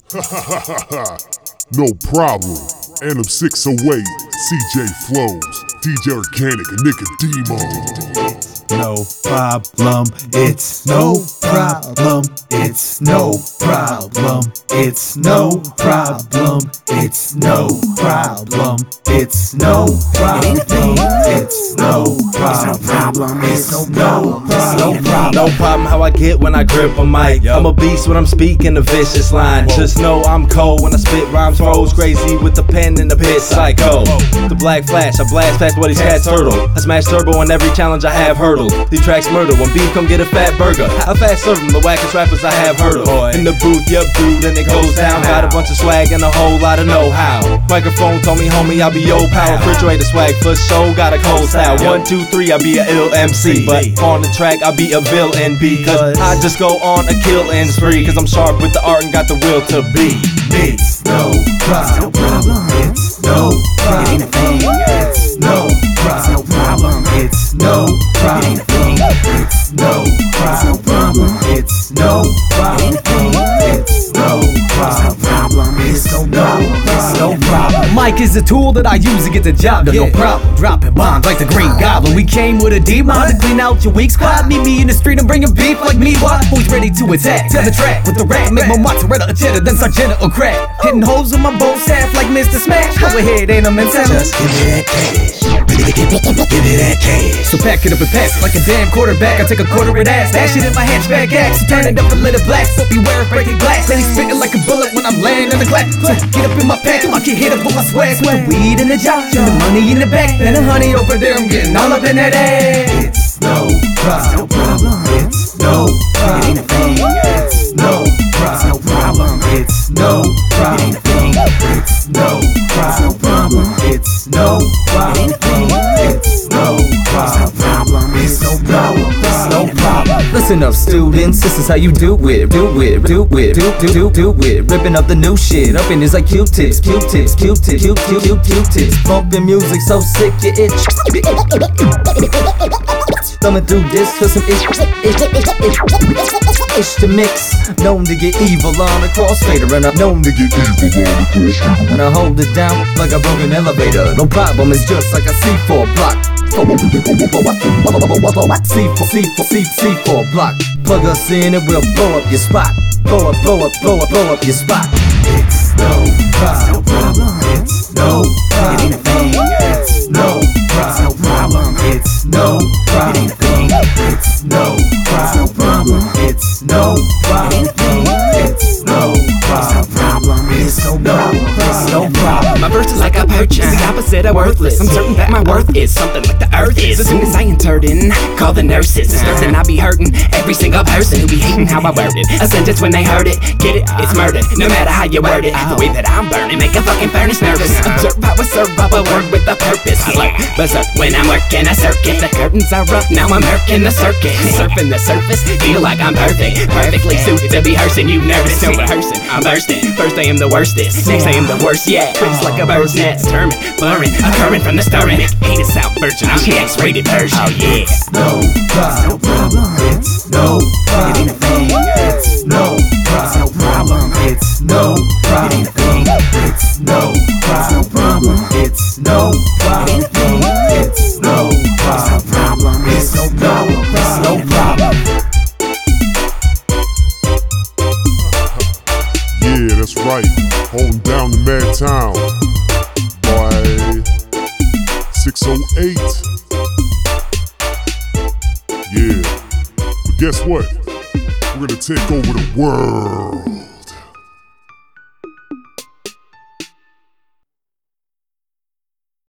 No problem. Anthem 608, CJ Flows, DJ Organic, and Nicodemo. No problem, it's no problem, it's no problem, it's no problem, it's no problem, it's no problem, it's no problem, it's no problem. No problem how I get when I grip a mic. I'm a beast when I'm speaking a vicious line. Just know I'm cold when I spit rhymes, froze crazy with the pen and the pit psycho. The Black Flash, I blast past what he's cat turtle. I smash turbo on every challenge I have hurdled. These tracks murder, when beef come get a fat burger. I fast serve them, the wackest rappers I have heard of. In the booth, yup dude, and it goes down. Got a bunch of swag and a whole lot of know-how. Microphone told me homie I be old power. Refrigerator swag for show, got a cold style. 1, 2, 3, I be a ill MC. But on the track I be a villain because I just go on a killing spree. Cause I'm sharp with the art and got the will to be. It's no problem, it's no problem, it's no problem, it's no problem, it's no problem, it's no problem, it's no problem, it's no problem. Mic is a tool that I use to get the job done, no problem. Dropping bombs like the Green Goblin. We came with a demon to clean out your weak squad. Meet me in the street, I'm bringing beef like me. Always ready to attack. Tell the track with the rap, make my mozzarella cheddar, then sargento or crack. Hitting holes in my both staff like Mr. Smash. Go ahead, ain't no mentality. Just give me that cash. Give me that cash. So pack it up and pass it like a damn quarterback. I take a quarter and ass, dash it in my hatchback axe. Turn it up and let it blast. So beware of breaking glass. Then he's spitting like a bullet when I'm laying in the glass. So get up in my pants, I can hit up with my swag. With the weed in the jar, and the money in the back, and the honey over there. I'm getting all up in that ass. It's no problem. It's no problem. It's no problem. It's no problem. It's no problem. It's no problem. It's no problem. It's no problem. Listen up, students, this is how you do it. Do it. Ripping up the new shit. Up in this like Q-tips. Bumping music so sick you itch. Thumbing through this for some itch to mix. Known to get evil on a crossfader, and I'm known to get evil on a crossfader. And I hold it down like a broken elevator. No problem, it's just like a C4 block. C4 block. Plug us in and we'll blow up your spot. Blow up your spot. It's no problem. It's no problem. It's no problem. It's no problem. It's no problem. It's no problem. It's no problem. It's no problem. My verse is like a purchase, the opposite of worthless. I'm certain that my worth is something like the earth is. As soon as I entered in, call the nurses. It's certain I be hurting every single person who be hating how I word it. A sentence when they heard it, get it? It's murder, no matter how you word it. The way that I'm burning, make a fucking furnace nervous. Observe how I serve, I will work with a purpose. I lurk berserk when I'm working a circuit. The curtains are up, now I'm working the circuit. Surfing the surface, feel like I'm perfect. Perfectly suited to be hearsing, you nervous. No rehearsing, I'm bursting. First I am the worstest, next I am the worst yet. It's like a bird's nest, determined, blurring, occurring from the stirring. Hate is out virgin, I'm the X-rated version. Oh yeah. It's no problem. It's no problem. It's no problem. It's no problem. It's no problem. It's no problem. It's no problem. It's no problem. Yeah, that's right. Holding down the mad town. Boy, 608. Yeah. But guess what? We're gonna take over the world.